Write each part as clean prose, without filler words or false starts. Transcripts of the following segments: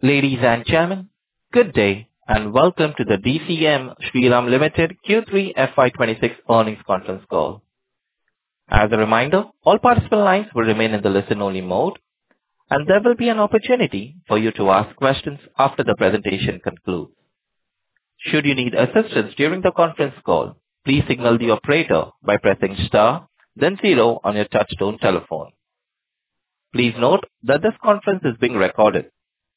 Ladies and gentlemen, good day, and welcome to the DCM Shriram Limited Q3 FY26 earnings conference call. As a reminder, all participant lines will remain in the listen-only mode, and there will be an opportunity for you to ask questions after the presentation concludes. Should you need assistance during the conference call, please signal the operator by pressing star, then zero on your touchtone telephone. Please note that this conference is being recorded.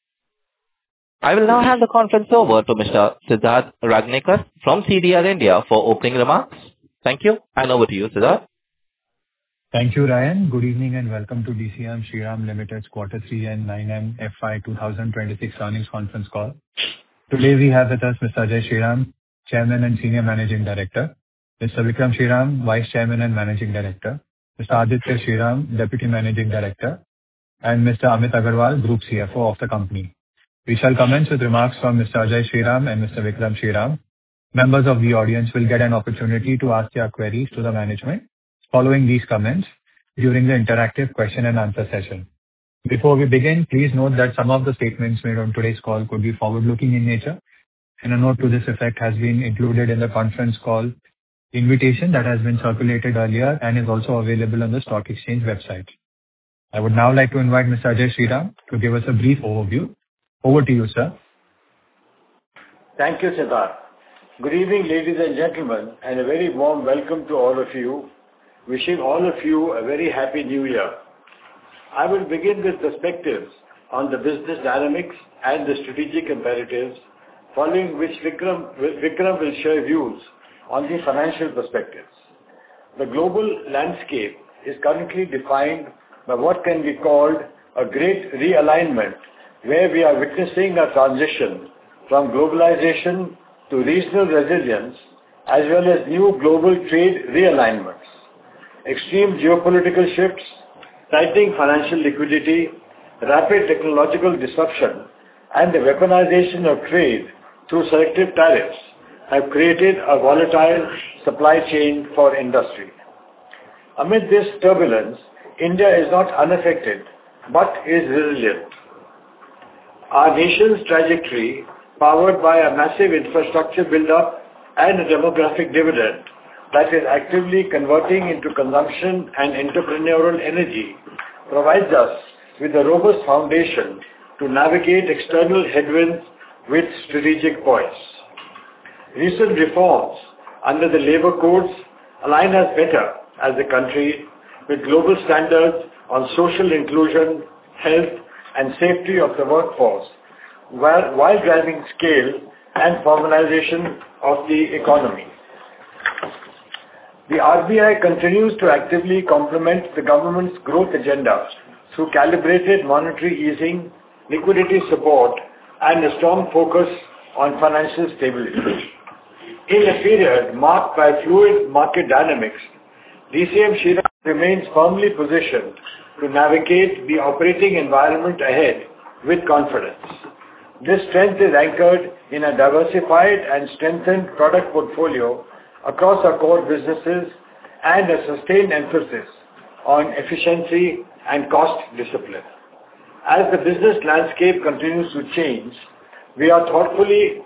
I will now hand the conference over to Mr. Siddharth Rangnekar from CDR India for opening remarks. Thank you, and over to you, Siddharth. Thank you, Ryan. Good evening, and welcome to DCM Shriram Limited's Quarter 3 and 9M FY 2026 earnings conference call. Today, we have with us Mr. Ajay Shriram, Chairman and Senior Managing Director, Mr. Vikram Shriram, Vice Chairman and Managing Director, Mr. Aditya Shriram, Deputy Managing Director, and Mr. Amit Agarwal, Group CFO of the company. We shall commence with remarks from Mr. Ajay Shriram and Mr. Vikram Shriram. Members of the audience will get an opportunity to ask their queries to the management following these comments during the interactive question and answer session. Before we begin, please note that some of the statements made on today's call could be forward-looking in nature, and a note to this effect has been included in the conference call invitation that has been circulated earlier and is also available on the stock exchange website. I would now like to invite Mr. Ajay Shriram to give us a brief overview. Over to you, sir. Thank you, Siddharth. Good evening, ladies and gentlemen, and a very warm welcome to all of you. Wishing all of you a very happy new year. I will begin with perspectives on the business dynamics and the strategic imperatives, following which Vikram will share views on the financial perspectives. The global landscape is currently defined by what can be called a great realignment, where we are witnessing a transition from globalization to regional resilience, as well as new global trade realignments. Extreme geopolitical shifts, tightening financial liquidity, rapid technological disruption, and the weaponization of trade through selective tariffs have created a volatile supply chain for industry. Amid this turbulence, India is not unaffected, but is resilient. Our nation's trajectory, powered by a massive infrastructure build-up and a demographic dividend that is actively converting into consumption and entrepreneurial energy, provides us with a robust foundation to navigate external headwinds with strategic poise. Recent reforms under the labor codes align us better as a country with global standards on social inclusion, health, and safety of the workforce, while driving scale and formalization of the economy. The RBI continues to actively complement the government's growth agenda through calibrated monetary easing, liquidity support, and a strong focus on financial stability. In a period marked by fluid market dynamics, DCM Shriram remains firmly positioned to navigate the operating environment ahead with confidence. This strength is anchored in a diversified and strengthened product portfolio across our core businesses and a sustained emphasis on efficiency and cost discipline. As the business landscape continues to change, we are thoughtfully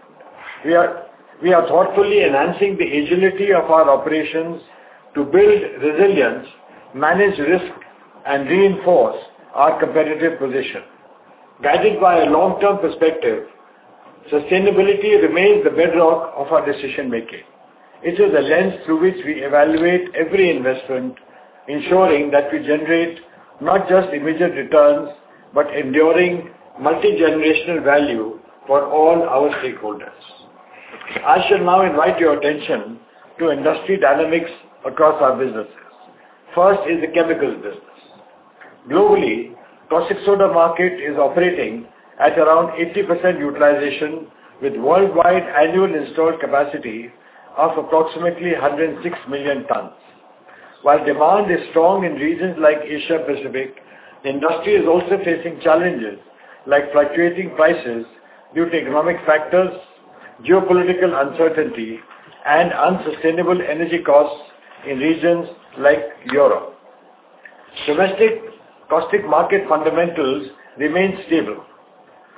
enhancing the agility of our operations to build resilience, manage risk, and reinforce our competitive position. Guided by a long-term perspective, sustainability remains the bedrock of our decision-making. It is a lens through which we evaluate every investment, ensuring that we generate not just immediate returns, but enduring multi-generational value for all our stakeholders. I shall now invite your attention to industry dynamics across our businesses. First is the chemicals business. Globally, caustic soda market is operating at around 80% utilization, with worldwide annual installed capacity of approximately 106 million tons. While demand is strong in regions like Asia Pacific, the industry is also facing challenges like fluctuating prices due to economic factors, geopolitical uncertainty, and unsustainable energy costs in regions like Europe. Domestic caustic market fundamentals remain stable.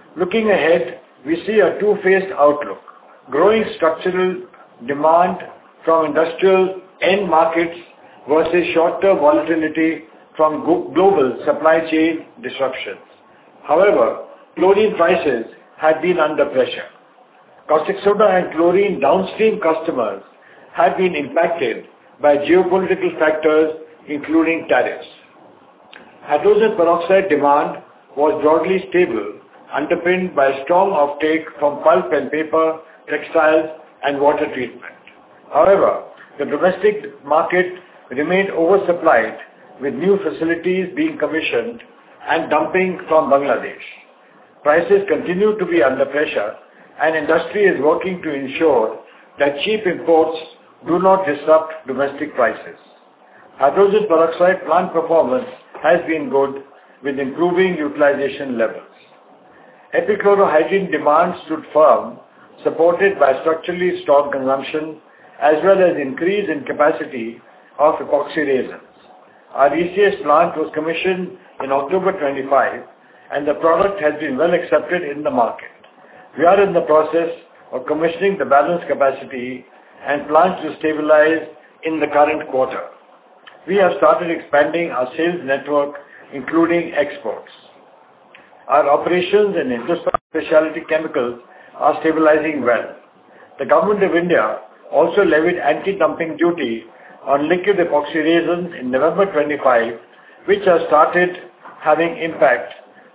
Looking ahead, we see a two-phased outlook. Growing structural demand from industrial end markets versus short-term volatility from global supply chain disruptions. However, chlorine prices have been under pressure. Caustic soda and chlorine downstream customers have been impacted by geopolitical factors, including tariffs. Hydrogen peroxide demand was broadly stable, underpinned by strong offtake from pulp and paper, textiles, and water treatment. However, the domestic market remained oversupplied, with new facilities being commissioned and dumping from Bangladesh. Prices continue to be under pressure, and industry is working to ensure that cheap imports do not disrupt domestic prices. Hydrogen peroxide plant performance has been good, with improving utilization levels. Epichlorohydrin demand stood firm, supported by structurally strong consumption as well as increase in capacity of epoxy resins. Our ECS plant was commissioned in October 25, and the product has been well accepted in the market. We are in the process of commissioning the balance capacity and plans to stabilize in the current quarter. We have started expanding our sales network, including exports. Our operations in Hindustan Specialty Chemicals are stabilizing well. The Government of India also levied anti-dumping duty on liquid epoxy resins in November 25, which should start having impact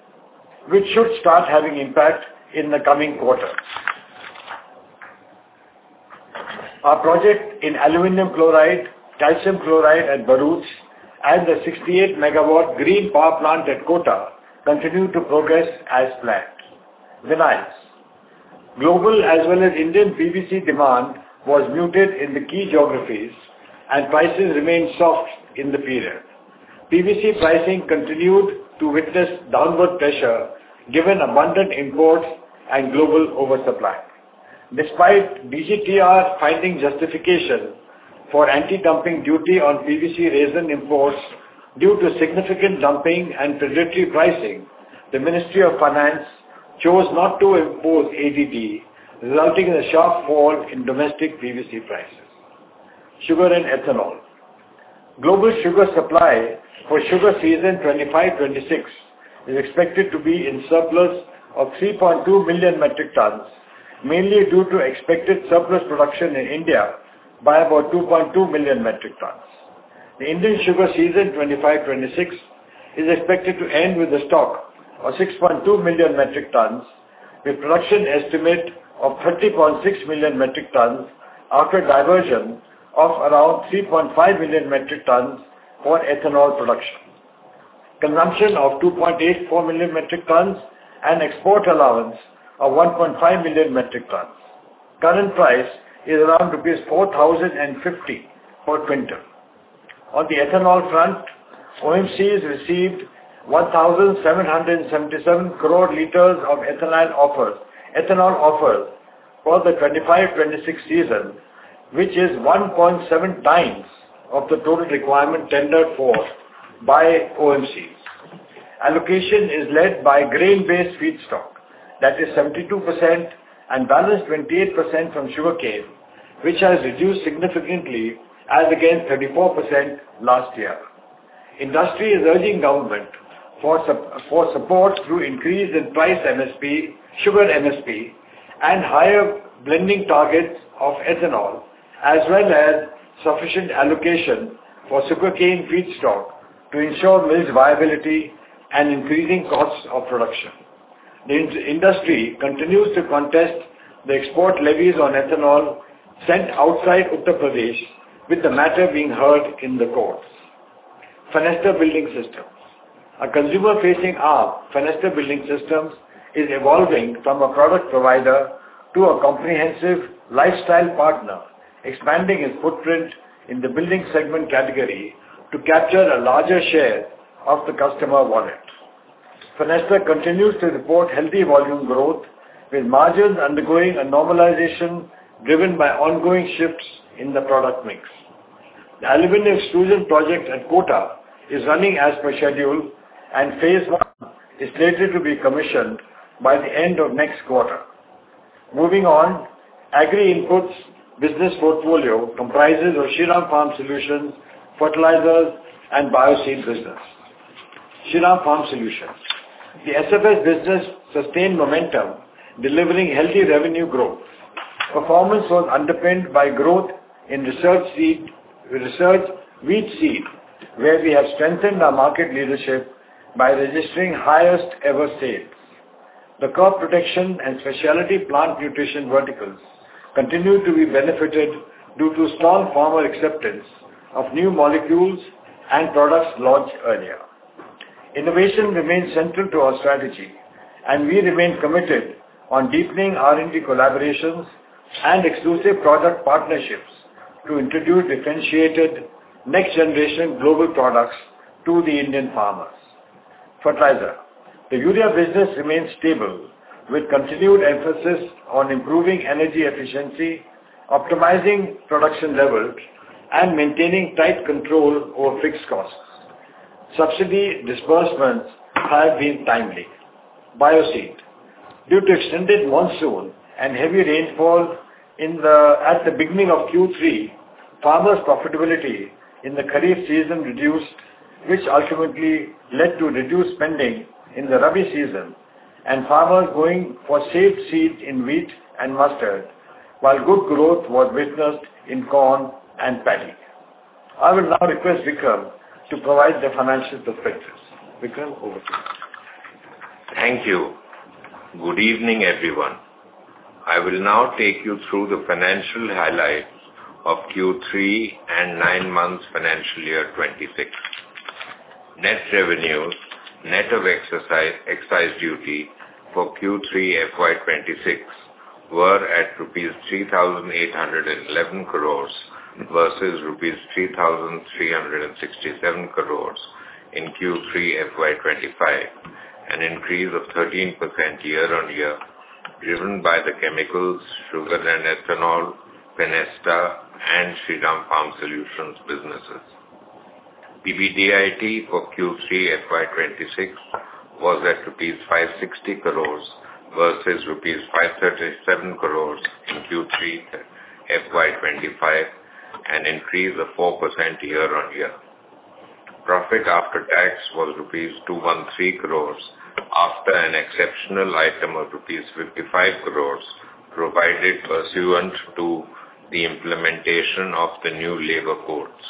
in the coming quarter. Our project in aluminum chloride, calcium chloride at Bharuch, and the 68 megawatt green power plant at Kota continue to progress as planned. Vinyls. Global as well as Indian PVC demand was muted in the key geographies, and prices remained soft in the period. PVC pricing continued to witness downward pressure given abundant imports and global oversupply. Despite DGTR finding justification for anti-dumping duty on PVC resin imports due to significant dumping and predatory pricing, the Ministry of Finance chose not to impose ADD, resulting in a sharp fall in domestic PVC prices. Sugar and ethanol. Global sugar supply for sugar season 25-26 is expected to be in surplus of 3.2 million metric tons, mainly due to expected surplus production in India by about 2.2 million metric tons. The Indian sugar season 25-26 is expected to end with a stock of 6.2 million metric tons, with production estimate of 30.6 million metric tons after diversion of around 3.5 million metric tons for ethanol production. Consumption of 2.84 million metric tons and export allowance of 1.5 million metric tons. Current price is around rupees 4,050 per quintal. On the ethanol front, OMCs received 1,777 crore liters of ethanol offers for the 25-26 season, which is 1.7 times of the total requirement tendered for by OMCs. Allocation is led by grain-based feedstock, that is 72%, and balance 28% from sugarcane, which has reduced significantly as against 34% last year. Industry is urging government for support through increase in price MSP, sugar MSP, and higher blending targets of ethanol, as well as sufficient allocation for sugarcane feedstock to ensure mill's viability and increasing costs of production. The industry continues to contest the export levies on ethanol sent outside Uttar Pradesh, with the matter being heard in the courts. Fenesta Building Systems. A consumer-facing arm, Fenesta Building Systems, is evolving from a product provider to a comprehensive lifestyle partner, expanding its footprint in the building segment category to capture a larger share of the customer wallet. Fenesta continues to report healthy volume growth, with margins undergoing a normalization driven by ongoing shifts in the product mix. The aluminum extrusion project at Kota is running as per schedule, and phase 1 is slated to be commissioned by the end of next quarter. Moving on, Agri-Inputs business portfolio comprises of Shriram Farm Solutions, fertilizers, and Bioseed business. Shriram Farm Solutions. The SFS business sustained momentum, delivering healthy revenue growth. Performance was underpinned by growth in research wheat seed, where we have strengthened our market leadership by registering highest ever sales. The crop protection and specialty plant nutrition verticals continue to be benefited due to strong farmer acceptance of new molecules and products launched earlier. Innovation remains central to our strategy, and we remain committed on deepening R&D collaborations and exclusive product partnerships to introduce differentiated next-generation global products to the Indian farmers. Fertilizer. The urea business remains stable with continued emphasis on improving energy efficiency, optimizing production levels, and maintaining tight control over fixed costs. Subsidy disbursements have been timely. Bioseed. Due to extended monsoon and heavy rainfall at the beginning of Q3, farmers' profitability in the Kharif season reduced, which ultimately led to reduced spending in the Rabi season and farmers going for safe seed in wheat and mustard, while good growth was witnessed in corn and paddy. I will now request Vikram to provide the financial perspectives. Vikram, over to you. Thank you. Good evening, everyone. I will now take you through the financial highlights of Q3 and 9 months financial year 26. Net revenues, net of excise duty for Q3 FY26 were at rupees 3,811 crores versus rupees 3,367 crores in Q3 FY25, an increase of 13% year-on-year, driven by the chemicals, sugar and ethanol, Fenesta and Shriram Farm Solutions businesses. PBDIT for Q3 FY26 was at rupees 560 crores versus rupees 537 crores in Q3 FY25, an increase of 4% year-on-year. Profit after tax was rupees 213 crores after an exceptional item of rupees 55 crores provided pursuant to the implementation of the new labor codes.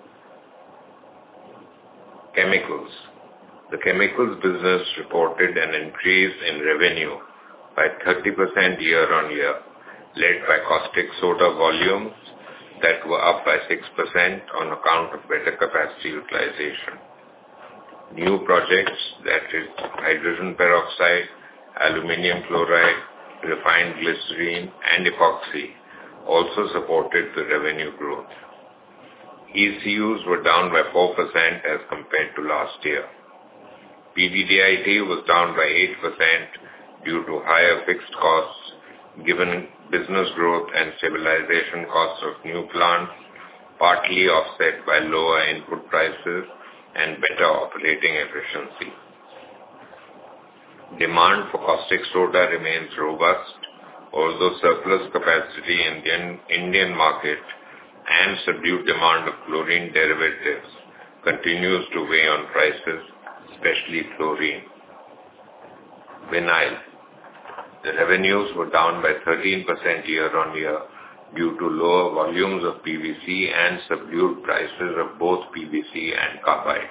Chemicals. The chemicals business reported an increase in revenue by 30% year-on-year, led by caustic soda volumes that were up by 6% on account of better capacity utilization. New projects, that is hydrogen peroxide, aluminium chloride, refined glycerine and epoxy, also supported the revenue growth. ECUs were down by 4% as compared to last year. PBDIT was down by 8% due to higher fixed costs given business growth and stabilization costs of new plants, partly offset by lower input prices and better operating efficiency. Demand for caustic soda remains robust, although surplus capacity in the Indian market and subdued demand of chlorine derivatives continues to weigh on prices, especially chlorine. Vinyl. The revenues were down by 13% year-on-year due to lower volumes of PVC and subdued prices of both PVC and carbide.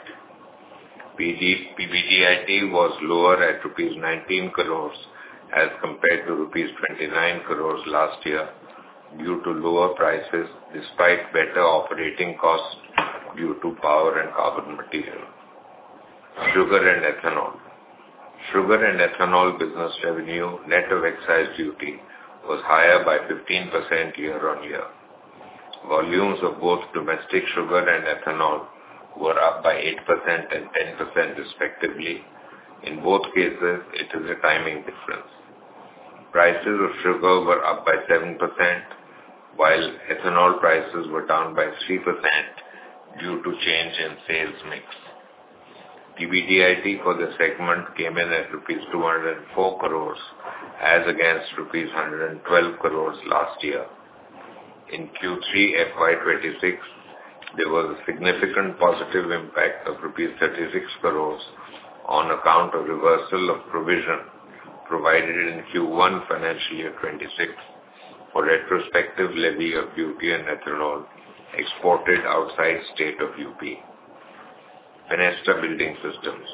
PBDIT was lower at rupees 19 crores as compared to rupees 29 crores last year due to lower prices despite better operating costs due to power and carbon material. Sugar and ethanol. Sugar and ethanol business revenue net of excise duty was higher by 15% year-on-year. Volumes of both domestic sugar and ethanol were up by 8% and 10% respectively. In both cases, it is a timing difference. Prices of sugar were up by 7%, while ethanol prices were down by 3% due to change in sales mix. PBDIT for the segment came in at rupees 204 crores as against rupees 112 crores last year. In Q3 FY26, there was a significant positive impact of rupees 36 crores on account of reversal of provision provided in Q1 financial year 26 for retrospective levy of duty on ethanol exported outside state of UP. Fenesta Building Systems.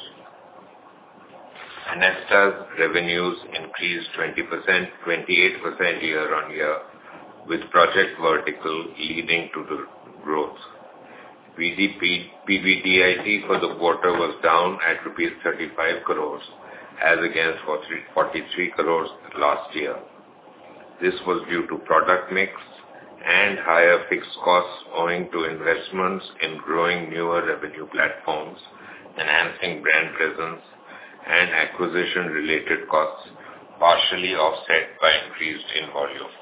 Fenesta's revenues increased 28% year-on-year, with project vertical leading to the growth. PBDIT for the quarter was down at rupees 35 crores as against 43 crores last year. This was due to product mix and higher fixed costs owing to investments in growing newer revenue platforms, enhancing brand presence, and acquisition-related costs, partially offset by increased in volume.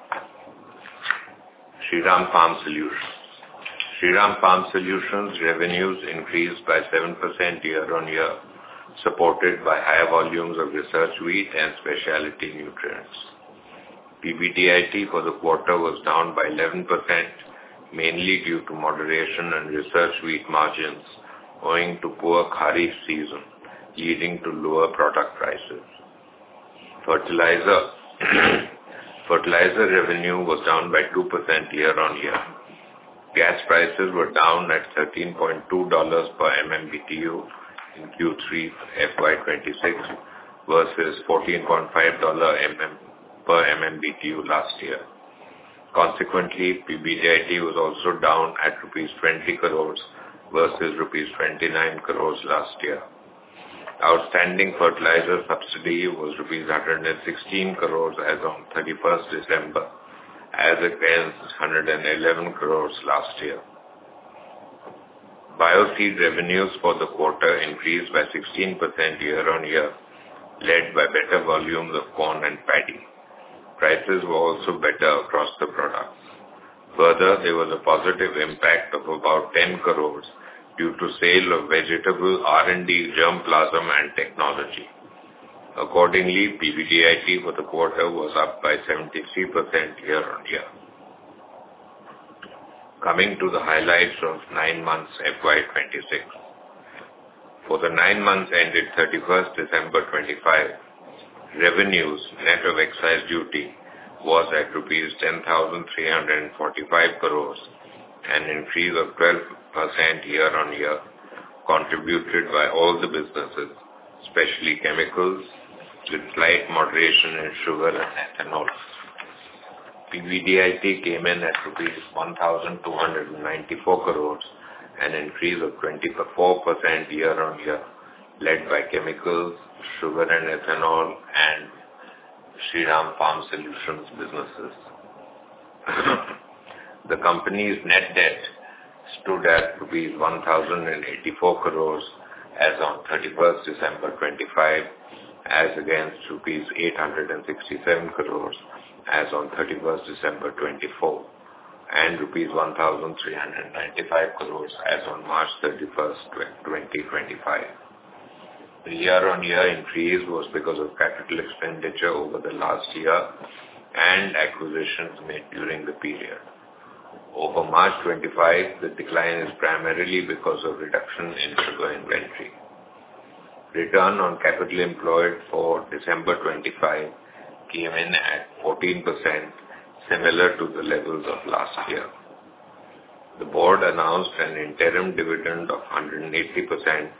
Shriram Farm Solutions. Shriram Farm Solutions revenues increased by 7% year-on-year, supported by higher volumes of research wheat and specialty nutrients. PBDIT for the quarter was down by 11%, mainly due to moderation in research wheat margins owing to poor kharif season, leading to lower product prices. Fertilizer revenue was down by 2% year-on-year. Gas prices were down at $13.2 per MMBTU in Q3 FY26 versus $14.5 per MMBTU last year. Consequently, PBDIT was also down at rupees 20 crores versus rupees 29 crores last year. Outstanding fertilizer subsidy was rupees 116 crores as on 31st December, as against 111 crores last year. Bioseed revenues for the quarter increased by 16% year-on-year, led by better volumes of corn and paddy. Prices were also better across the products. Further, there was a positive impact of about 10 crores due to sale of vegetable R&D, germplasm and technology. Accordingly, PBDIT for the quarter was up by 73% year-on-year. Coming to the highlights of 9 months FY26. For the 9 months ended 31st December 25, revenues net of excise duty was at rupees 10,345 crores, an increase of 12% year-on-year, contributed by all the businesses, especially chemicals, with slight moderation in sugar and ethanol. PBDIT came in at rupees 1,294 crores, an increase of 24% year-on-year, led by chemicals, sugar and ethanol, and Shriram Farm Solutions businesses. The company's net debt stood at rupees 1,084 crores as on 31st December 25, as against rupees 867 crores as on 31st December 24, and rupees 1,395 crores as on March 31st, 2025. The year-on-year increase was because of capital expenditure over the last year and acquisitions made during the period. Over March 25, the decline is primarily because of reduction in sugar inventory. Return on capital employed for December 25 came in at 14%, similar to the levels of last year. The board announced an interim dividend of 180%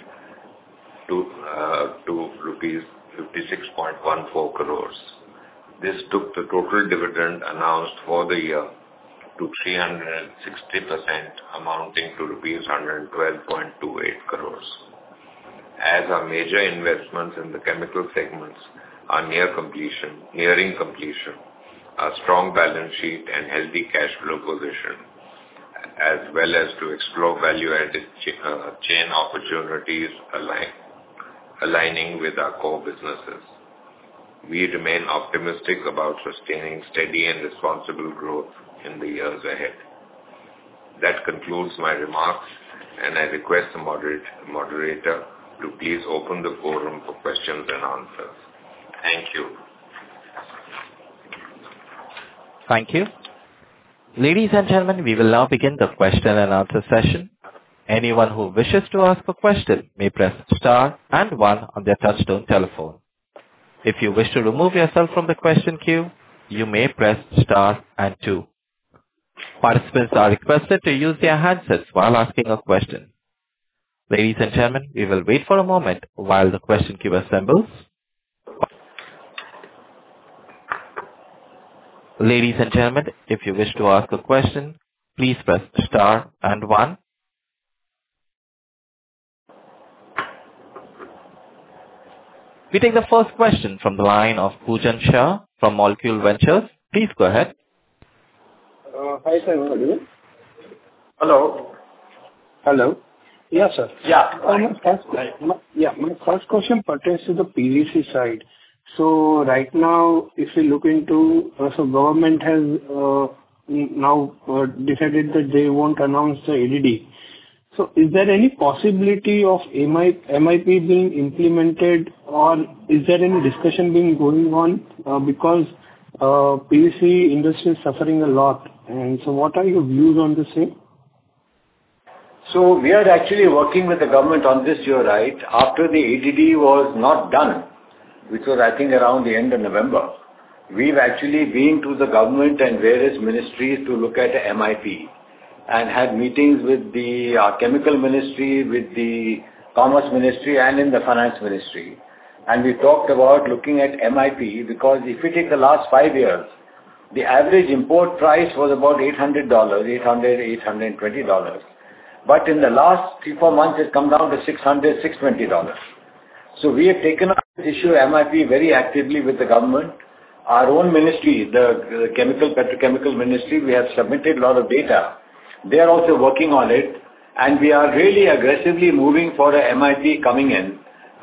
to rupees 56.14 crores. This took the total dividend announced for the year to 360%, amounting to rupees 112.28 crores. As our major investments in the chemical segments are nearing completion, a strong balance sheet and healthy cash flow position, as well as to explore value-added chain opportunities aligning with our core businesses. We remain optimistic about sustaining steady and responsible growth in the years ahead. That concludes my remarks, and I request the moderator to please open the forum for questions and answers. Thank you. Thank you. Ladies and gentlemen, we will now begin the question and answer session. Anyone who wishes to ask a question may press star and one on their touchtone telephone. If you wish to remove yourself from the question queue, you may press star and two. Participants are requested to use their handsets while asking a question. Ladies and gentlemen, we will wait for a moment while the question queue assembles. Ladies and gentlemen, if you wish to ask a question, please press star and one. We take the first question from the line of Poojan Shah from Molecule Ventures. Please go ahead. Hi, sir. Hello. Hello. Yes, sir. Yeah. My first question pertains to the PVC side. So right now, if you look into, government has now decided that they won't announce the ADD. So is there any possibility of MIP being implemented, or is there any discussion going on? Because PVC industry is suffering a lot. And so what are your views on the same? So we are actually working with the government on this, you're right. After the ADD was not done, which was I think around the end of November, we've actually been to the government and various ministries to look at MIP and had meetings with the chemical ministry, with the commerce ministry and in the finance ministry. And we talked about looking at MIP because if you take the last 5 years, the average import price was about $800, $820. But in the last 3-4 months, it's come down to $600, $620. So we have taken up this issue MIP very actively with the government. Our own ministry, the petrochemical ministry, we have submitted a lot of data. They are also working on it, and we are really aggressively moving for a MIP coming in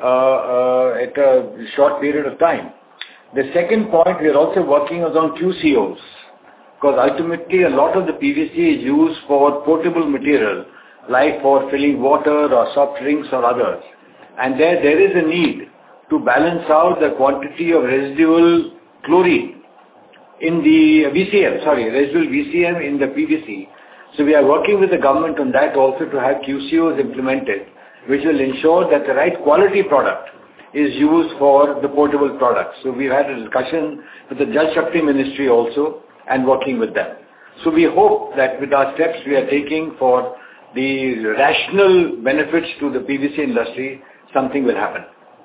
at a short period of time. The second point we are also working is on QCOs, because ultimately a lot of the PVC is used for potable material, like for filling water or soft drinks or others. And there is a need to balance out the quantity of residual chlorine in the residual VCM in the PVC. So we are working with the government on that also to have QCOs implemented, which will ensure that the right quality product is used for the potable products. So we've had a discussion with the Jal Shakti Ministry also and working with them. So we hope that with our steps we are taking for the rational benefits to the PVC industry, something will happen.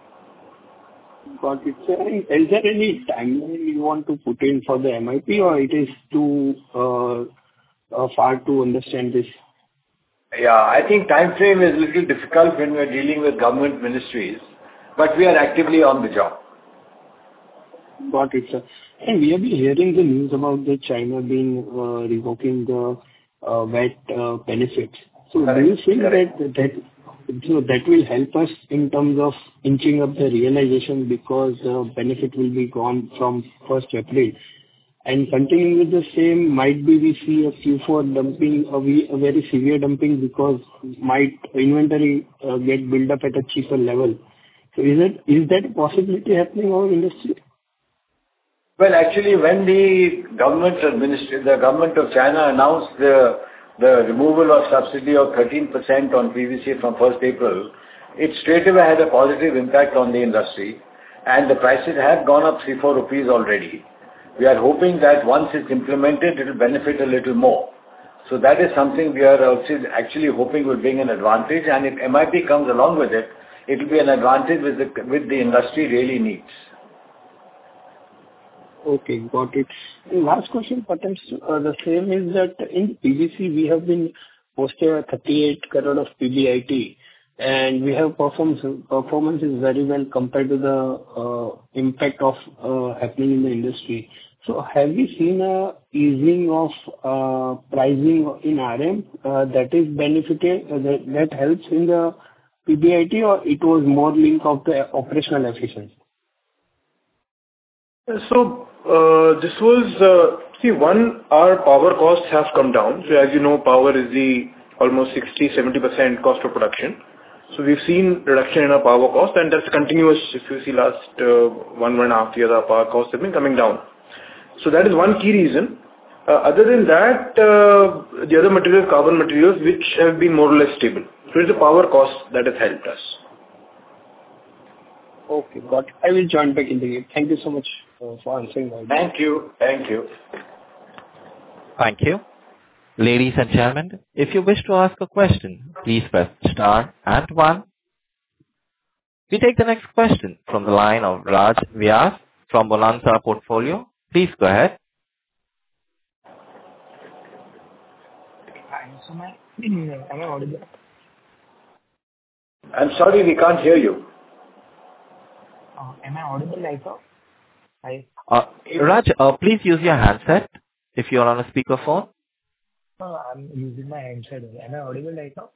Got it. So is there any timeline you want to put in for the MIP, or it is too far to understand this? Yeah, I think time frame is a little difficult when we are dealing with government ministries, but we are actively on the job. Got it, sir. And we have been hearing the news about the China being revoking the VAT benefits. So do you think that will help us in terms of inching up the realization, because the benefit will be gone from 1st April? And continuing with the same, might be we see a Q4 dumping, a very severe dumping, because might inventory get built up at a cheaper level. So is that a possibility happening in our industry? Well, actually, when the government of China announced the removal of subsidy of 13% on PVC from 1st April, it straight away had a positive impact on the industry, and the prices have gone up 3-4 rupees already. We are hoping that once it's implemented, it will benefit a little more. So that is something we are also actually hoping will bring an advantage, and if MIP comes along with it, it will be an advantage with the industry really needs. Okay, got it. And last question pertains to the same is that in PVC we have been posted 38 crore of PBIT, and we have performance is very well compared to the impact of happening in the industry. So have you seen a easing of pricing in RM that is benefited that helps in the PBIT, or it was more linked of the operational efficiency? So this was our power costs have come down. So as you know, power is the almost 60-70% cost of production. So we've seen reduction in our power cost, and that's continuous. If you see last 1.5 years, our power costs have been coming down. So that is one key reason. Other than that, the other materials, carbon materials, which have been more or less stable. So it's the power cost that has helped us. Okay, got it. I will join back in the game. Thank you so much for answering my question. Thank you. Thank you. Thank you. Ladies and gentlemen, if you wish to ask a question, please press star and one. We take the next question from the line of Raj Vyas from Bonanza Portfolio. Please go ahead. Am I audible? I'm sorry, we can't hear you. Am I audible right now? Raj, please use your handset if you're on a speakerphone. I'm using my handset. Am I audible right now?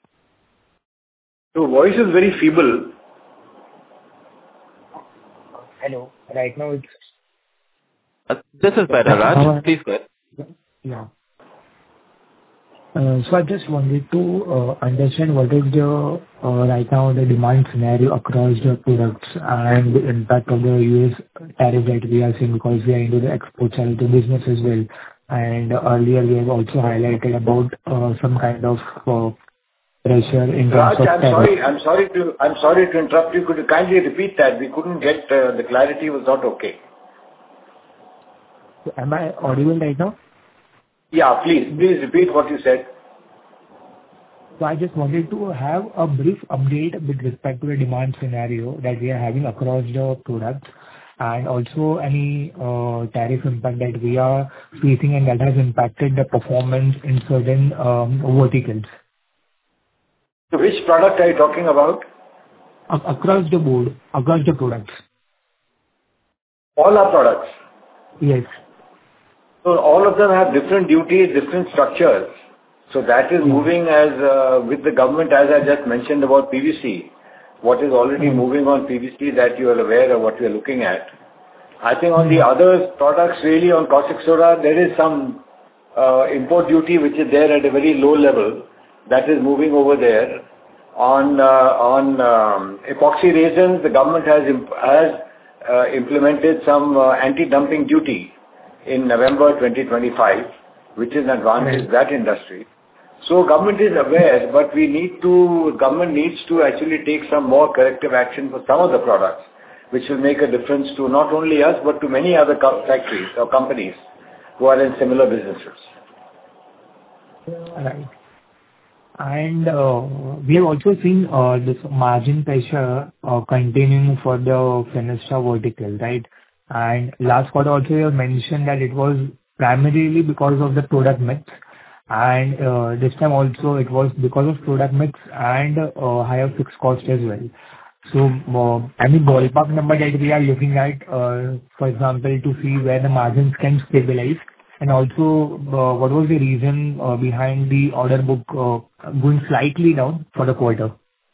Your voice is very feeble. Hello. Right now it's... This is better, Raj. Please go ahead. Yeah. So I just wanted to understand what is the right now the demand scenario across the products and the impact of the US tariff that we are seeing, because we are into the export side of the business as well. And earlier we have also highlighted about some kind of pressure in terms Raj, of I'm sorry to interrupt you. Could you kindly repeat that? We couldn't get the clarity was not okay. Am I audible right now? Yeah, please repeat what you said. So I just wanted to have a brief update with respect to the demand scenario that we are having across the products, and also any tariff impact that we are facing and that has impacted the performance in certain verticals. So which product are you talking about? Across the board, across the products. All our products? Yes. So all of them have different duties, different structures. So that is moving as with the government, as I just mentioned about PVC. What is already moving on PVC that you are aware of what we are looking at. I think on the other products, really on caustic soda, there is some import duty which is there at a very low level that is moving over there. On epoxy resins, the government has implemented some anti-dumping duty in November 2025, which is an advantage to that industry. So government is aware, but government needs to actually take some more corrective action for some of the products, which will make a difference to not only us, but to many other factories or companies who are in similar businesses. Right. And we have also seen this margin pressure continuing for the Fenesta vertical, right? And last quarter also you have mentioned that it was primarily because of the product mix, and this time also it was because of product mix and higher fixed cost as well. So any ballpark number that we are looking at, for example, to see where the margins can stabilize, and also what was the reason behind the order book going slightly down for the quarter?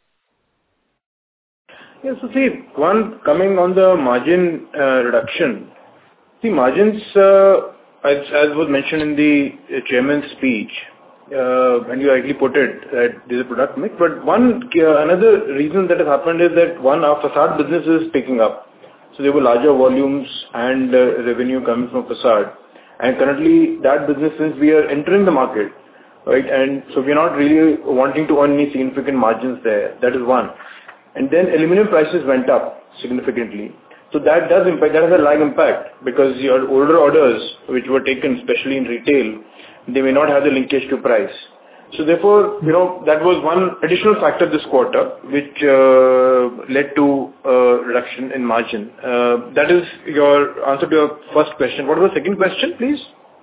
Yes, so see, one coming on the margin reduction. See, margins, as was mentioned in the chairman's speech, and you rightly put it, that there's a product mix. But another reason that has happened is that our facade business is picking up. So there were larger volumes and revenue coming from facade. And currently that business, since we are entering the market, right, and so we are not really wanting to earn any significant margins there. That is one. And then aluminum prices went up significantly. So that does impact, that has a lag impact, because your older orders, which were taken especially in retail, they may not have the linkage to price. So therefore, that was one additional factor this quarter, which led to reduction in margin. That is your answer to your first question. What was the second question, please?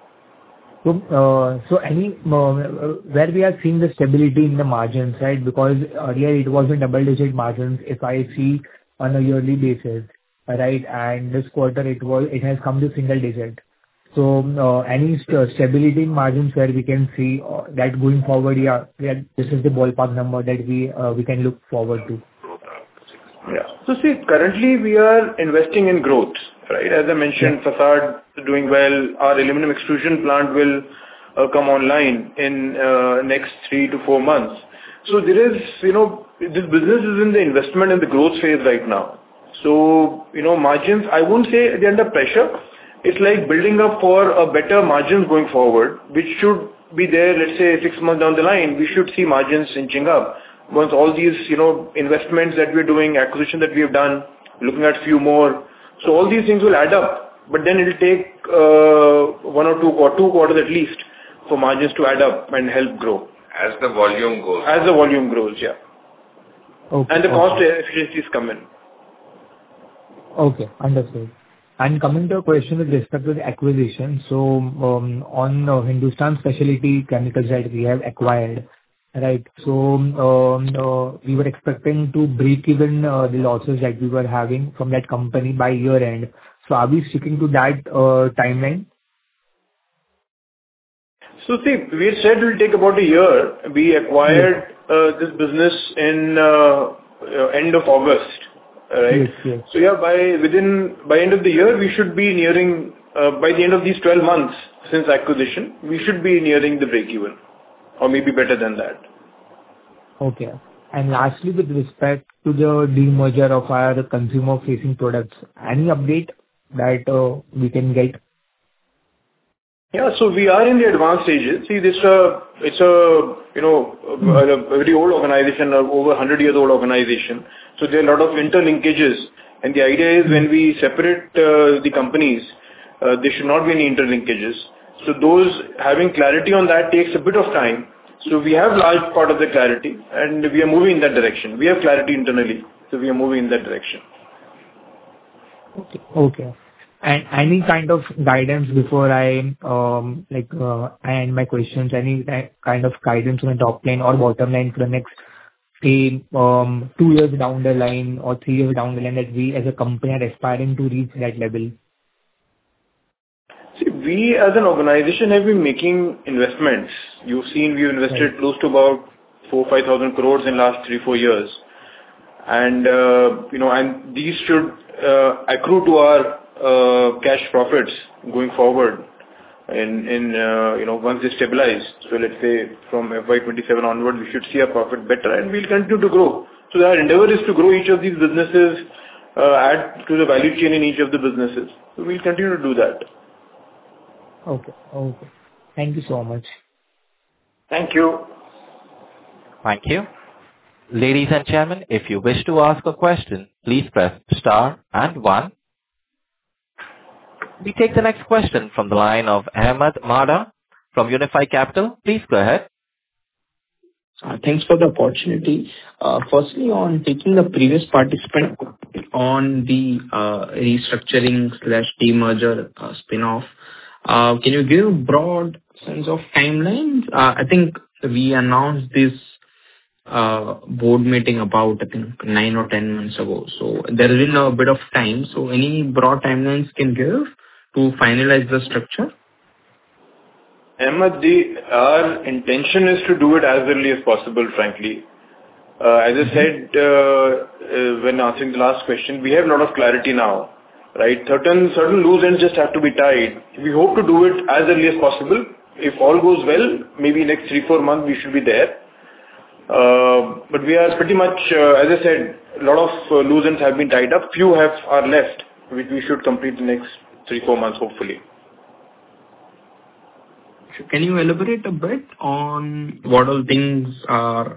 So any where we are seeing the stability in the margins, right? Because earlier it was in double-digit margins, if I see on a yearly basis, right? And this quarter it has come to single digit. So any stability in margins where we can see that going forward, this is the ballpark number that we can look forward to. Yeah. So see, currently we are investing in growth, right? As I mentioned, facade is doing well. Our aluminum extrusion plant will come online in next 3 to 4 months. So there is, this business is in the investment and the growth phase right now. So, margins, I won't say they're under pressure. It's like building up for a better margins going forward, which should be there, let's say 6 months down the line, we should see margins inching up. Once all these, investments that we're doing, acquisition that we have done, looking at few more. So all these things will add up, but then it'll take 1 or 2 or 2 quarters at least for margins to add up and help grow. As the volume goes. As the volume grows, yeah. Okay. And the cost efficiencies come in. Okay, understood. And coming to a question with respect to the acquisition, so on Hindustan Specialty Chemicals that we have acquired, right? So we were expecting to break even the losses that we were having from that company by year end. So are we sticking to that timeline? So see, we had said it will take about a year. We acquired this business in end of August, right? Yes. So yeah, by end of the year, we should be nearing, by the end of these 12 months since acquisition, we should be nearing the break even, or maybe better than that. Okay. And lastly, with respect to the demerger of our consumer-facing products, any update that we can get? Yeah, so we are in the advanced stages. See, it's a very old organization, over 100 years old organization. So there are a lot of interlinkages. And the idea is when we separate the companies, there should not be any interlinkages. So those having clarity on that takes a bit of time. So we have large part of the clarity and we are moving in that direction. We have clarity internally. So we are moving in that direction. Okay. And any kind of guidance before I end my questions, any kind of guidance on the top line or bottom line for the next, say, 2 years down the line or 3 years down the line that we as a company are aspiring to reach that level? See, we as an organization have been making investments. You've seen we've invested close to about 4,000-5,000 crores in last 3-4 years. And, and these should accrue to our cash profits going forward once they stabilize. So let's say from FY27 onward, we should see our profit better and we'll continue to grow. So our endeavor is to grow each of these businesses, add to the value chain in each of the businesses. So we'll continue to do that. Okay. Thank you so much. Thank you. Thank you. Ladies and gentlemen, if you wish to ask a question, please press star and 1. We take the next question from the line of Ahmed Mada from Unifi Capital. Please go ahead. Thanks for the opportunity. Firstly, on taking the previous participant on the restructuring/demerger spin-off, can you give a broad sense of timelines? I think we announced this board meeting about, 9 or 10 months ago. So there has been a bit of time. So any broad timelines can give to finalize the structure? Ahmed, our intention is to do it as early as possible, frankly. As I said when answering the last question, we have a lot of clarity now, right? Certain loose ends just have to be tied. We hope to do it as early as possible. If all goes well, maybe next 3-4 months we should be there. But we are pretty much, as I said, a lot of loose ends have been tied up. Few are left, which we should complete the next 3-4 months, hopefully. Can you elaborate a bit on what all things are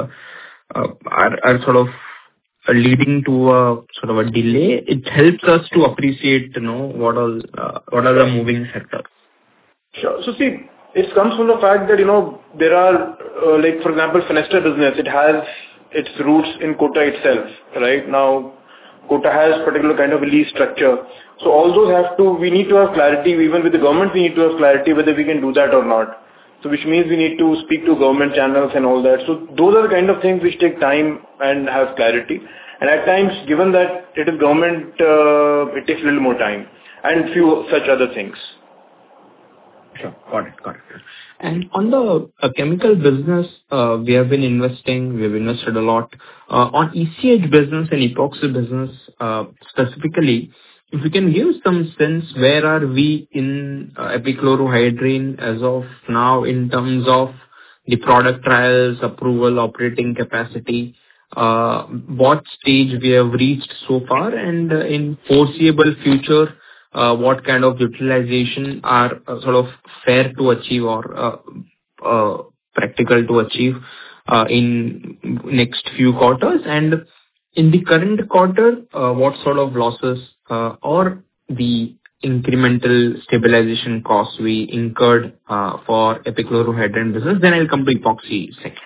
sort of leading to a sort of a delay? It helps us to appreciate, what are the moving sectors. Sure. So see, it comes from the fact that, there are, for example, Fenesta business, it has its roots in Kota itself, right? Now, Kota has particular kind of a lease structure. So all those we need to have clarity, even with the government we need to have clarity whether we can do that or not. So which means we need to speak to government channels and all that. So those are the kind of things which take time and have clarity. And at times, given that it is government, it takes a little more time and few such other things. Sure. Got it. And on the chemical business, we have invested a lot. On ECH business and epoxy business specifically, if you can give some sense, where are we in epichlorohydrin as of now in terms of the product trials, approval, operating capacity, what stage we have reached so far, and in foreseeable future, what kind of utilization are sort of fair to achieve or practical to achieve in next few quarters. And in the current quarter, what sort of losses or the incremental stabilization costs we incurred for epichlorohydrin business. Then I'll come to epoxy second.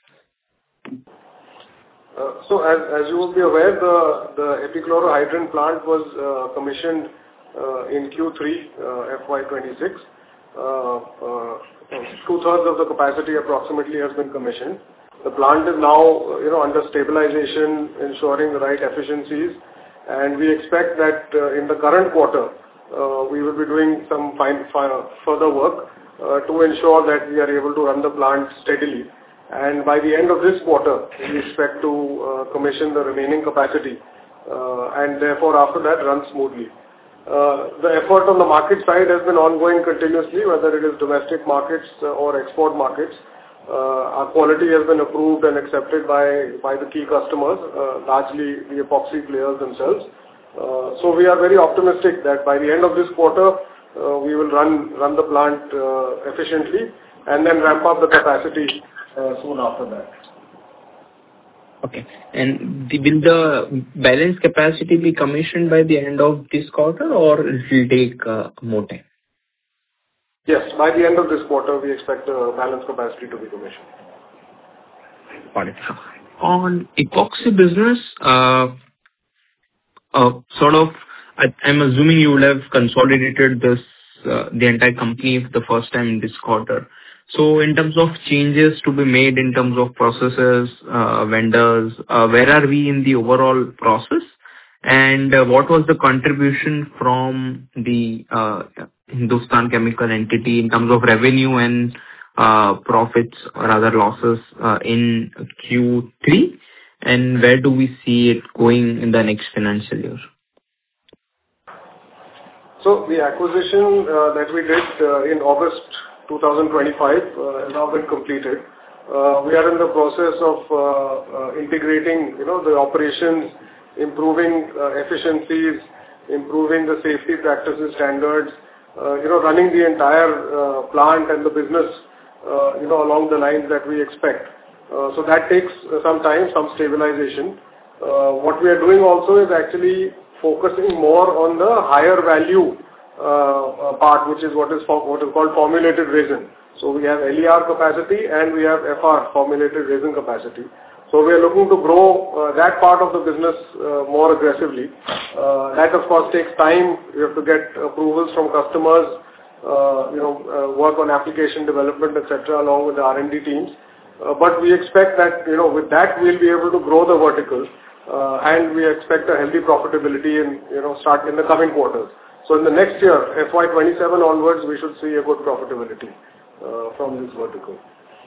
So as you will be aware, the epichlorohydrin plant was commissioned in Q3 FY26. Two-thirds of the capacity approximately has been commissioned. The plant is now under stabilization, ensuring the right efficiencies, and we expect that in the current quarter we will be doing some further work to ensure that we are able to run the plant steadily. And by the end of this quarter, we expect to commission the remaining capacity, and therefore after that run smoothly. The effort on the market side has been ongoing continuously, whether it is domestic markets or export markets. Our quality has been approved and accepted by the key customers, largely the epoxy players themselves. So we are very optimistic that by the end of this quarter, we will run the plant efficiently and then ramp up the capacity soon after that. Okay. And will the balance capacity be commissioned by the end of this quarter, or it will take more time? Yes, by the end of this quarter, we expect the balance capacity to be commissioned. Got it. On epoxy business, I'm assuming you would have consolidated this the entire company for the first time in this quarter. So in terms of changes to be made in terms of processes, vendors, where are we in the overall process? And what was the contribution from the Hindustan Chemical entity in terms of revenue and profits or other losses in Q3? And where do we see it going in the next financial year? So the acquisition that we did in August 2025 has now been completed. We are in the process of integrating, the operations, improving efficiencies, improving the safety practices standards, running the entire plant and the business, along the lines that we expect. So that takes some time, some stabilization. What we are doing also is actually focusing more on the higher value part, which is what is called formulated resin. So we have LER capacity and we have FR formulated resin capacity. So we are looking to grow that part of the business more aggressively. That of course takes time. We have to get approvals from customers, work on application development, etc., along with the R&D teams. But we expect that with that we'll be able to grow the vertical, and we expect a healthy profitability in start in the coming quarters. So in the next year, FY27 onwards, we should see a good profitability from this vertical.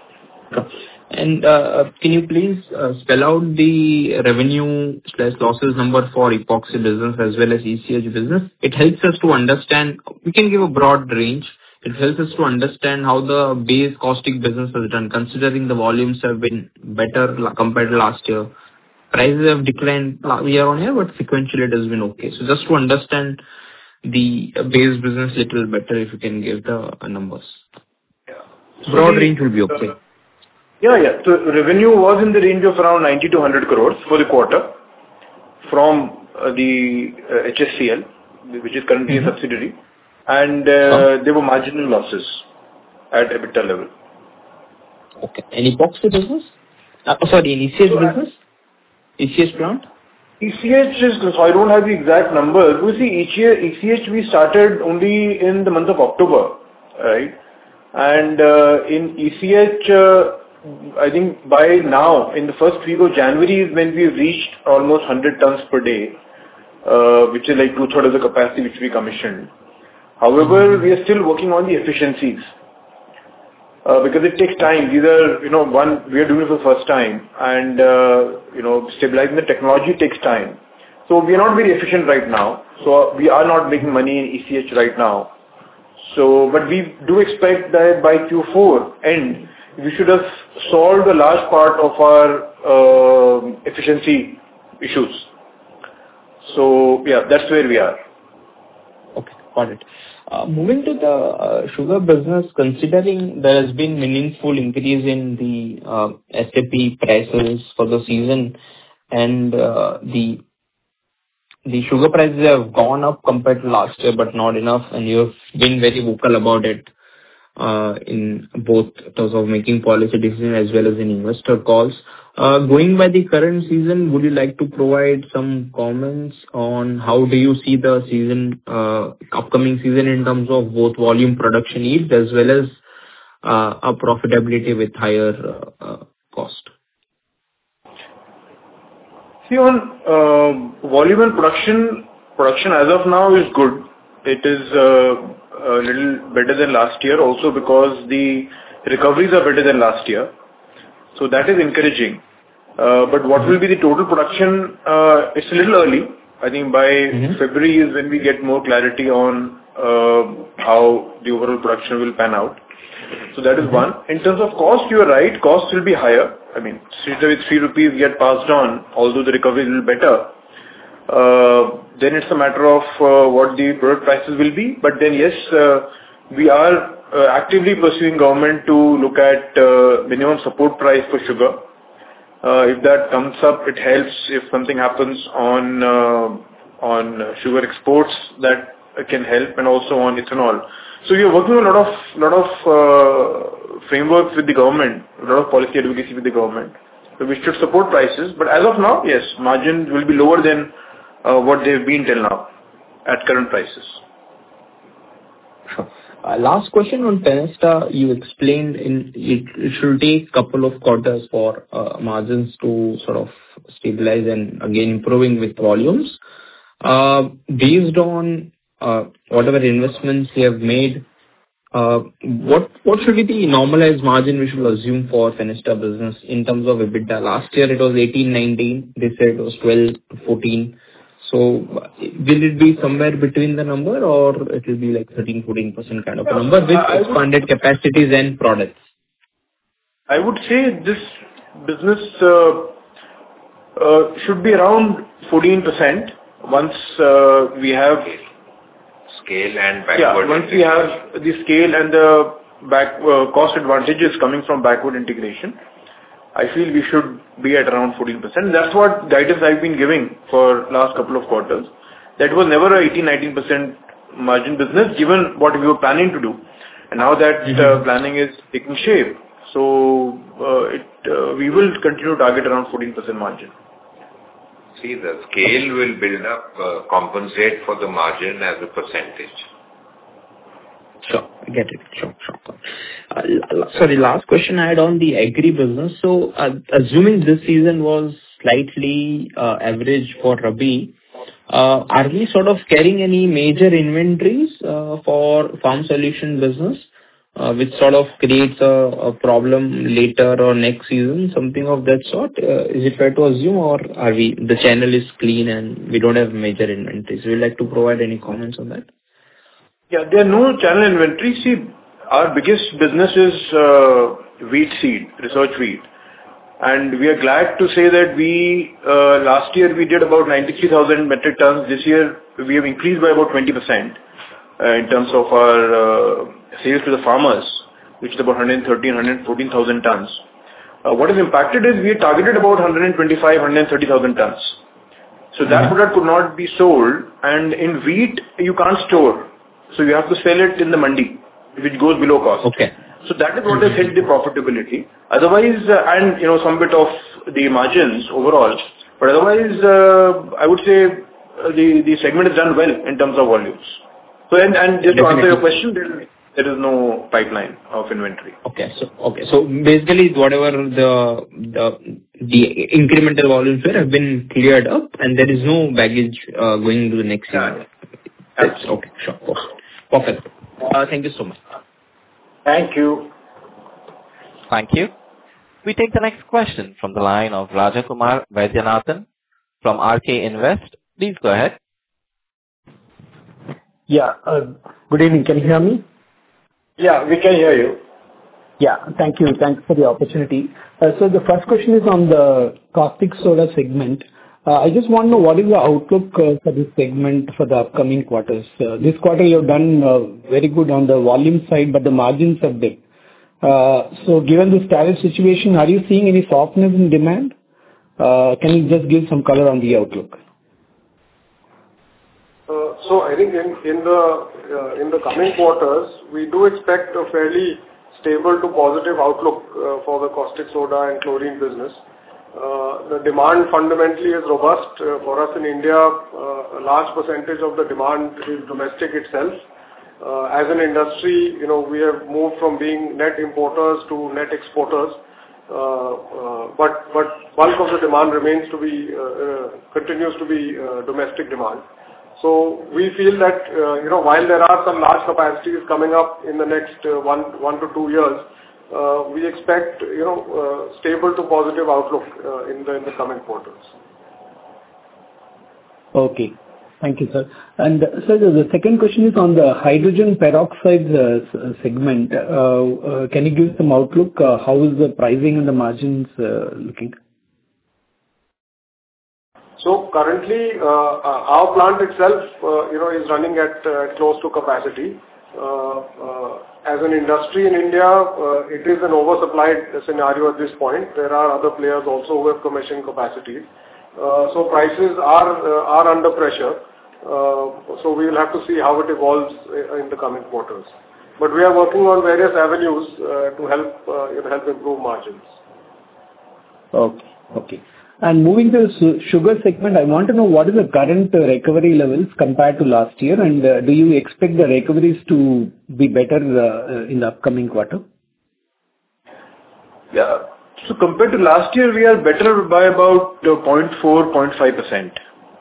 And can you please spell out the revenue/losses number for epoxy business as well as ECH business? It helps us to understand. We can give a broad range. It helps us to understand how the base caustic business has done, considering the volumes have been better compared to last year. Prices have declined year on year, but sequentially it has been okay. So just to understand the base business a little better, if you can give the numbers. Yeah. Broad range will be okay. Yeah. So revenue was in the range of around 90 to 100 crores for the quarter from the HSCL, which is currently a subsidiary, and there were marginal losses at EBITDA level. Okay. And epoxy business? In ECH business? ECH plant? ECH is, so I don't have the exact numbers. You see, ECH we started only in the month of October, right? And in ECH, I think by now, in the first week of January is when we reached almost 100 tons per day, which is like 2/3 of the capacity which we commissioned. However, we are still working on the efficiencies. Because it takes time. Either, we are doing it for the first time, and, stabilizing the technology takes time. So we are not very efficient right now. So we are not making money in ECH right now. So, but we do expect that by Q4 end, we should have solved a large part of our efficiency issues. So yeah, that's where we are. Okay, got it. Moving to the sugar business, considering there has been meaningful increase in the SAP prices for the season, and the sugar prices have gone up compared to last year, but not enough, and you have been very vocal about it in both terms of making policy decisions as well as in investor calls. Going by the current season, would you like to provide some comments on how do you see the season, upcoming season in terms of both volume production yields as well as a profitability with higher cost? See, on volume and production as of now is good. It is a little better than last year also because the recoveries are better than last year. So that is encouraging. But what will be the total production? It's a little early. I think by February is when we get more clarity on how the overall production will pan out. So that is one. In terms of cost, you are right. Cost will be higher. I mean, straight away 3 rupees get passed on, although the recovery is a little better. Then it's a matter of what the product prices will be. But then yes, we are actively pursuing government to look at minimum support price for sugar. If that comes up, it helps. If something happens on sugar exports, that can help, and also on ethanol. So we are working on a lot of frameworks with the government, a lot of policy advocacy with the government. So we should support prices. But as of now, yes, margins will be lower than what they've been till now at current prices. Sure. Last question on Fenesta. You explained it should take couple of quarters for margins to sort of stabilize and again improving with volumes. Based on whatever investments you have made, what should be the normalized margin we should assume for Fenesta business in terms of EBITDA? Last year it was 18-19. This year it was 12-14. So will it be somewhere between the number, or it will be like 13-14% kind of a number with expanded capacities and products? I would say this business should be around 14% once we have scale and backward. Once we have the scale and the cost advantages coming from backward integration, I feel we should be at around 14%. That's what guidance I've been giving for last couple of quarters. That was never a 18-19% margin business given what we were planning to do. And now that planning is taking shape, so we will continue to target around 14% margin. See, the scale will build up, compensate for the margin as a percentage. Sure, I get it. Sure. Sorry, last question I had on the agri business. So, assuming this season was slightly average for Rabi, are we sort of carrying any major inventories for farm solution business, which sort of creates a problem later or next season, something of that sort? Is it fair to assume, or are the channel is clean and we don't have major inventories? Would you like to provide any comments on that? Yeah, there are no channel inventory. See, our biggest business is wheat seed, research wheat. And we are glad to say that we, last year we did about 93,000 metric tons. This year we have increased by about 20% in terms of our sales to the farmers, which is about 114,000 tons. What is impacted is we targeted about 130,000 tons. So that product could not be sold, and in wheat you can't store. So you have to sell it in the mandi, which goes below cost. Okay. So that is what has hit the profitability. Otherwise, and some bit of the margins overall. But otherwise, I would say the segment is done well in terms of volumes. So and just to answer your question, there is no pipeline of inventory. Okay. So basically, whatever the incremental volumes have been cleared up, and there is no baggage going into the next year. Okay. Sure. Perfect. Thank you so much. Thank you. Thank you. We take the next question from the line of Rajakumar Vaidyanathan from RK Invest. Please go ahead. Yeah. Good evening. Can you hear me? Yeah, we can hear you. Yeah. Thank you. Thanks for the opportunity. So the first question is on the caustic soda segment. I just want to know what is the outlook for this segment for the upcoming quarters. This quarter, you have done very good on the volume side, but the margins are big. So given this tariff situation, are you seeing any softness in demand? Can you just give some color on the outlook? So I think in the coming quarters, we do expect a fairly stable to positive outlook for the caustic soda and chlorine business. The demand fundamentally is robust. For us in India, a large percentage of the demand is domestic itself. As an industry, we have moved from being net importers to net exporters. But bulk of the demand continues to be domestic demand. So we feel that, while there are some large capacities coming up in the next 1 to 2 years, we expect, stable to positive outlook in the coming quarters. Okay. Thank you, sir. And sir, the second question is on the hydrogen peroxide segment. Can you give some outlook? How is the pricing and the margins looking? So currently, our plant itself, is running at close to capacity. As an industry in India, it is an oversupplied scenario at this point. There are other players also who have commissioned capacity. So prices are under pressure. So we will have to see how it evolves in the coming quarters. But we are working on various avenues to help improve margins. Okay. And moving to the sugar segment, I want to know what is the current recovery levels compared to last year, and do you expect the recoveries to be better in the upcoming quarter? Yeah. So compared to last year, we are better by about 0.4-0.5%.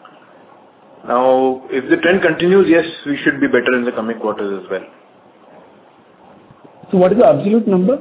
Now, if the trend continues, yes, we should be better in the coming quarters as well. So what is the absolute number?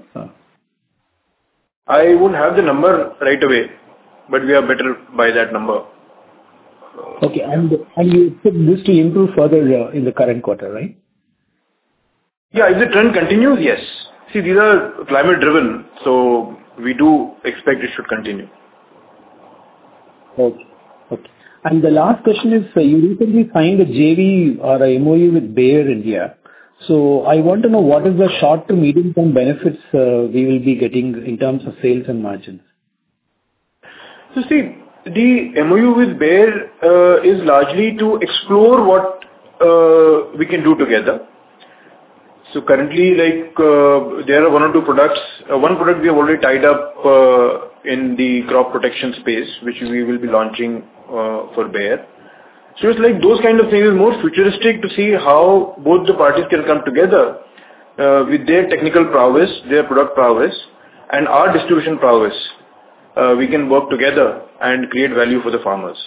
I won't have the number right away, but we are better by that number. Okay. And you expect this to improve further in the current quarter, right? Yeah, if the trend continues, yes. See, these are climate driven, so we do expect it should continue. Okay. And the last question is, you recently signed a JV or a MOU with Bayer India. So I want to know what is the short to medium term benefits we will be getting in terms of sales and margins. So see, the MOU with Bayer is largely to explore what we can do together. So currently, there are 1 or 2 products. One product we have already tied up in the crop protection space, which we will be launching for Bayer. So it's like those kind of things, more futuristic to see how both the parties can come together with their technical prowess, their product prowess, and our distribution prowess. We can work together and create value for the farmers.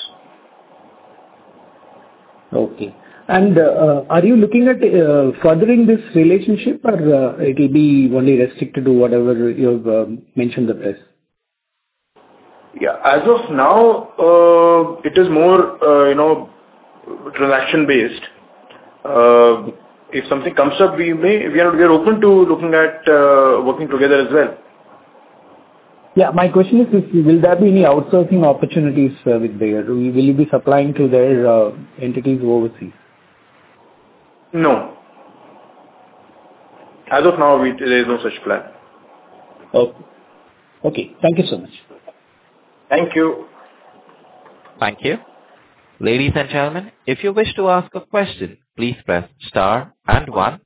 Okay. And are you looking at furthering this relationship, or it will be only restricted to whatever you have mentioned the press? Yeah, as of now, it is more, transaction based. If something comes up, we are open to looking at working together as well. Yeah, my question is, will there be any outsourcing opportunities with Bayer? Will you be supplying to their entities overseas? No. As of now, there is no such plan. Okay. Thank you so much. Thank you. Thank you. Ladies and gentlemen, if you wish to ask a question, please press star and 1.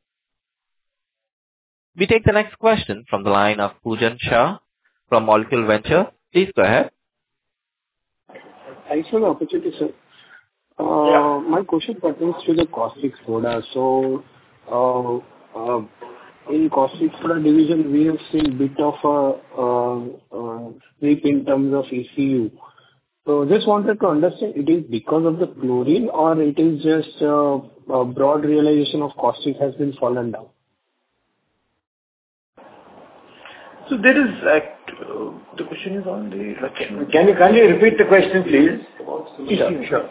We take the next question from the line of Poojan Shah from Molecule Venture. Please go ahead. Thanks for the opportunity, sir. My question pertains to the caustic soda. So, in caustic soda division, we have seen bit of a slip in terms of ECU. So, just wanted to understand, it is because of the chlorine, or it is just a broad realization of caustic has been fallen down? So there is the question is on the. Can you repeat the question, please? Sure.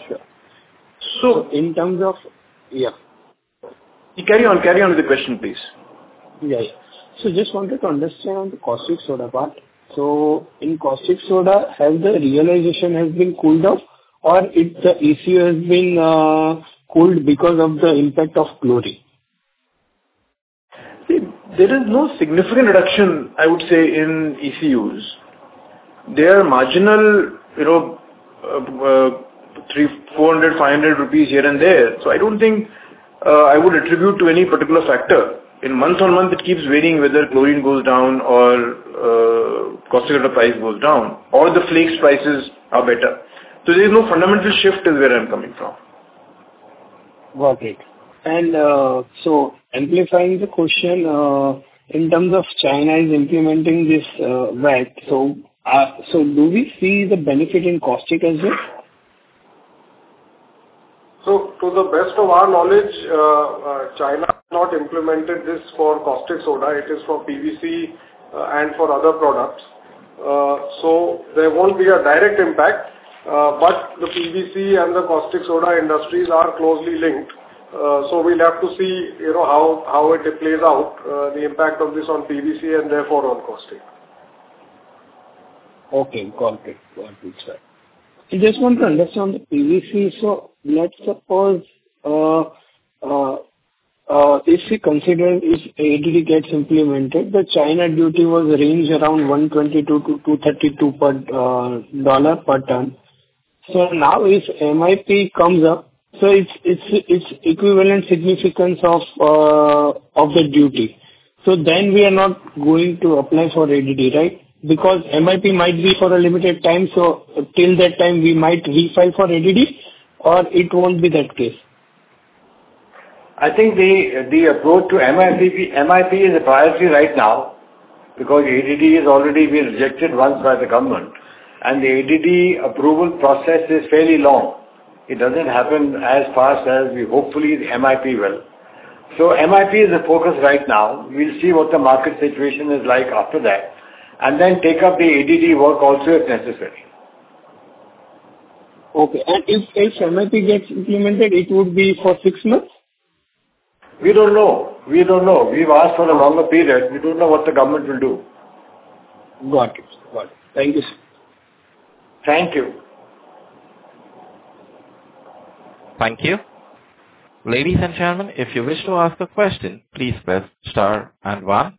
So in terms of, yeah. Carry on with the question, please. Yeah, yeah. So just wanted to understand on the caustic soda part. So in caustic soda, has the realization has been cooled off, or the ECU has been cooled because of the impact of chlorine? See, there is no significant reduction, I would say, in ECUs. They are marginal, 400, 500 rupees here and there. So I don't think I would attribute to any particular factor. In month on month, it keeps varying whether chlorine goes down or caustic soda price goes down, or the flakes prices are better. So there is no fundamental shift is where I'm coming from. Got it. And so amplifying the question, in terms of China is implementing this VAT, so do we see the benefit in caustic as well? So to the best of our knowledge, China has not implemented this for caustic soda. It is for PVC and for other products. So there won't be a direct impact, but the PVC and the caustic soda industries are closely linked. So we'll have to see, how it plays out, the impact of this on PVC and therefore on caustic. Okay, got it, sir. I just want to understand the PVC. So let's suppose if we consider if ADD gets implemented, the China duty was range around 122 to 232 per dollar per ton. So now if MIP comes up, so it's equivalent significance of the duty. So then we are not going to apply for ADD, right? Because MIP might be for a limited time, so till that time we might refile for ADD, or it won't be that case. I think the approach to MIP is a priority right now, because ADD has already been rejected once by the government, and the ADD approval process is fairly long. It doesn't happen as fast as we hopefully the MIP will. So MIP is the focus right now. We'll see what the market situation is like after that, and then take up the ADD work also if necessary. Okay, and if MIP gets implemented, it would be for 6 months? We don't know. We've asked for a longer period. We don't know what the government will do. Got it. Thank you, sir. Thank you. Thank you. Ladies and gentlemen, if you wish to ask a question, please press star and 1.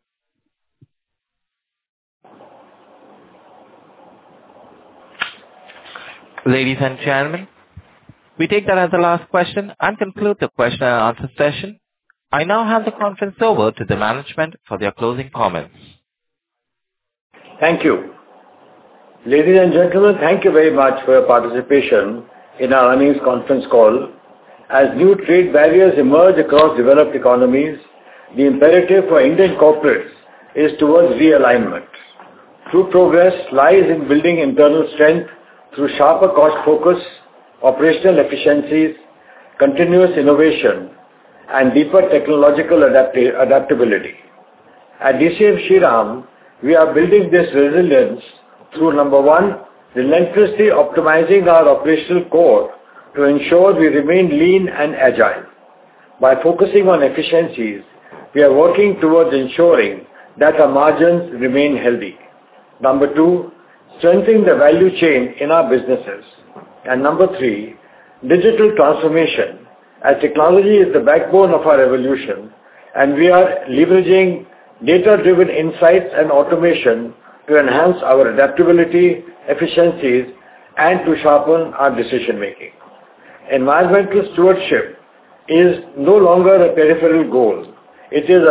Ladies and gentlemen, we take that as the last question and conclude the question and answer session. I now hand the conference over to the management for their closing comments. Thank you. Ladies and gentlemen, thank you very much for your participation in our earnings conference call. As new trade barriers emerge across developed economies, the imperative for Indian corporates is towards realignment. True progress lies in building internal strength through sharper cost focus, operational efficiencies, continuous innovation, and deeper technological adaptability. At DCM Shriram, we are building this resilience through number 1, relentlessly optimizing our operational core to ensure we remain lean and agile. By focusing on efficiencies, we are working towards ensuring that our margins remain healthy. Number 2, strengthening the value chain in our businesses. And number 3, digital transformation, as technology is the backbone of our evolution, and we are leveraging data-driven insights and automation to enhance our adaptability, efficiencies, and to sharpen our decision-making. Environmental stewardship is no longer a peripheral goal. It is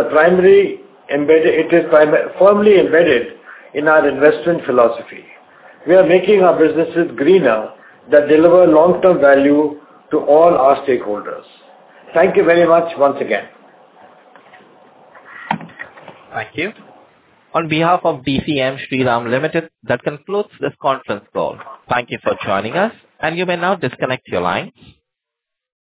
firmly embedded in our investment philosophy. We are making our businesses greener that deliver long-term value to all our stakeholders. Thank you very much once again. Thank you. On behalf of DCM Shriram Limited, that concludes this conference call. Thank you for joining us, and you may now disconnect your line.